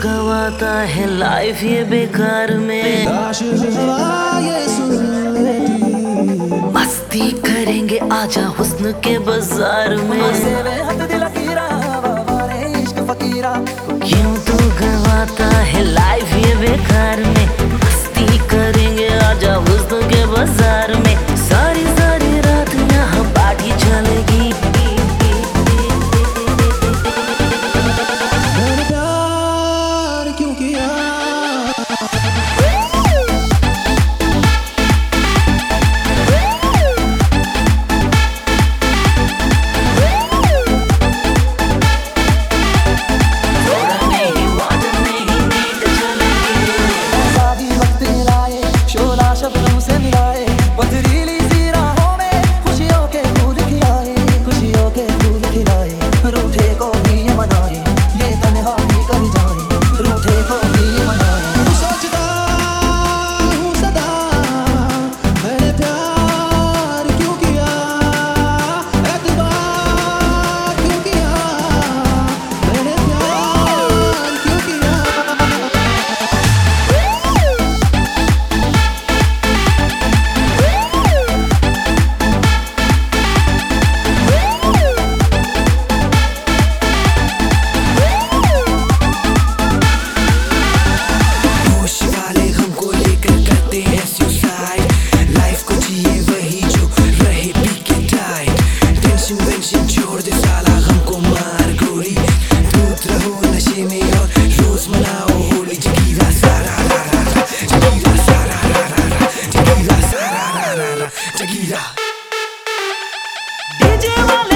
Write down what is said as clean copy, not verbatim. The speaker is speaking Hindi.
गवाता है लाइफ ये बेकार में। मस्ती करेंगे आजा हुस्न के बाजार में। क्यों तू गवाता है लाइफ ये बेकार में। मस्ती करेंगे आजा हुस्न के बाजार में। सारी सारी रात यहाँ पार्टी चलेगी। छोड़ दे साला गम को मार गोली। दूध रहो नशे में और रोज मनाओ होली। जगीरा सारा रा रा रा, जगीरा सारा रा रा रा, जगीरा सारा रा रा रा, जगीरा। डीजे वाले